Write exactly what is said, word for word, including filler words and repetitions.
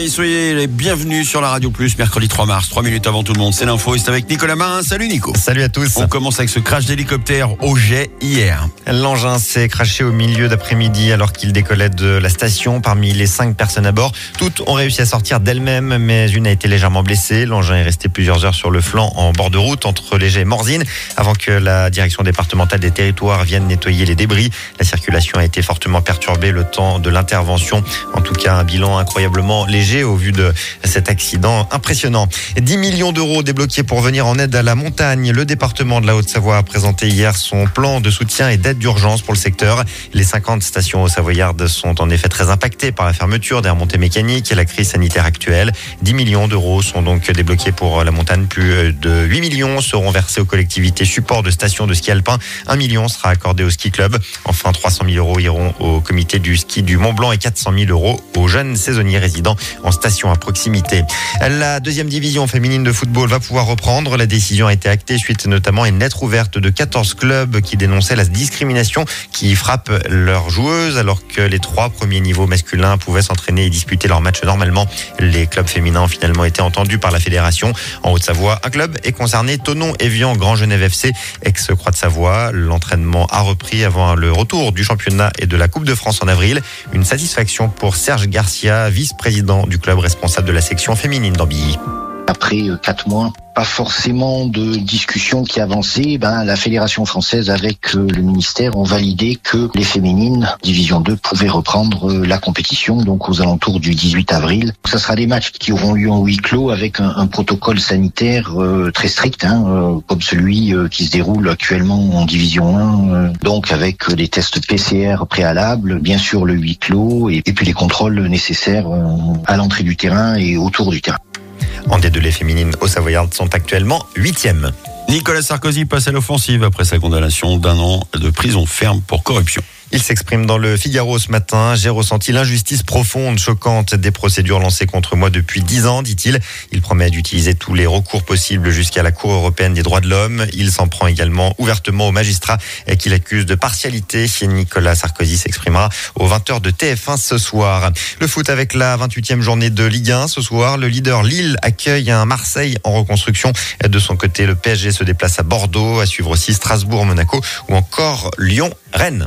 Paris, soyez les bienvenus sur la Radio Plus, mercredi trois mars, trois minutes avant tout le monde. C'est l'info et c'est avec Nicolas Marin. Salut Nico. Salut à tous. On commence avec ce crash d'hélicoptère au jet hier. L'engin s'est crashé au milieu d'après-midi alors qu'il décollait de la station. Parmi les cinq personnes à bord, toutes ont réussi à sortir d'elles-mêmes, mais une a été légèrement blessée. L'engin est resté plusieurs heures sur le flanc en bord de route entre Léger et Morzine avant que la direction départementale des territoires vienne nettoyer les débris. La circulation a été fortement perturbée le temps de l'intervention. En tout cas, un bilan incroyablement léger au vu de cet accident impressionnant. dix millions d'euros débloqués pour venir en aide à la montagne. Le département de la Haute-Savoie a présenté hier son plan de soutien et d'aide d'urgence pour le secteur. Les cinquante stations haut-savoyardes sont en effet très impactées par la fermeture des remontées mécaniques et la crise sanitaire actuelle. dix millions d'euros sont donc débloqués pour la montagne. Plus de huit millions seront versés aux collectivités support de stations de ski alpin. un million sera accordé au ski club. Enfin, trois cent mille euros iront au comité du ski du Mont-Blanc et quatre cent mille euros aux jeunes saisonniers résidents en station à proximité. La deuxième division féminine de football va pouvoir reprendre. La décision a été actée suite notamment à une lettre ouverte de quatorze clubs qui dénonçaient la discrimination qui frappe leurs joueuses alors que les trois premiers niveaux masculins pouvaient s'entraîner et disputer leurs matchs normalement. Les clubs féminins ont finalement été entendus par la fédération. En Haute-Savoie, un club est concerné, Thonon Évian Grand Genève F C, ex-Croix de Savoie. L'entraînement a repris avant le retour du championnat et de la Coupe de France en avril. Une satisfaction pour Serge Garcia, vice-président du club responsable de la section féminine d'Ambilly. Après quatre mois, pas forcément de discussion qui avançait, ben, la Fédération française avec le ministère ont validé que les féminines, division deux, pouvaient reprendre la compétition, donc aux alentours du dix-huit avril. Ça sera des matchs qui auront lieu en huis clos avec un, un protocole sanitaire euh, très strict, hein, euh, comme celui euh, qui se déroule actuellement en division un, euh, donc avec des tests P C R préalables, bien sûr le huis clos, et, et puis les contrôles nécessaires euh, à l'entrée du terrain et autour du terrain. En D deux, les féminines haut-savoyardes sont actuellement huitièmes. Nicolas Sarkozy passe à l'offensive après sa condamnation d'un an de prison ferme pour corruption. Il s'exprime dans le Figaro ce matin. J'ai ressenti l'injustice profonde, choquante des procédures lancées contre moi depuis dix ans, dit-il. Il promet d'utiliser tous les recours possibles jusqu'à la Cour européenne des droits de l'homme. Il s'en prend également ouvertement aux magistrats qu'il accuse de partialité. Nicolas Sarkozy s'exprimera aux vingt heures de T F un ce soir. Le foot avec la vingt-huitième journée de Ligue un. Ce soir, le leader Lille accueille un Marseille en reconstruction. De son côté, le P S G se déplace à Bordeaux. À suivre aussi Strasbourg, Monaco ou encore Lyon, Rennes.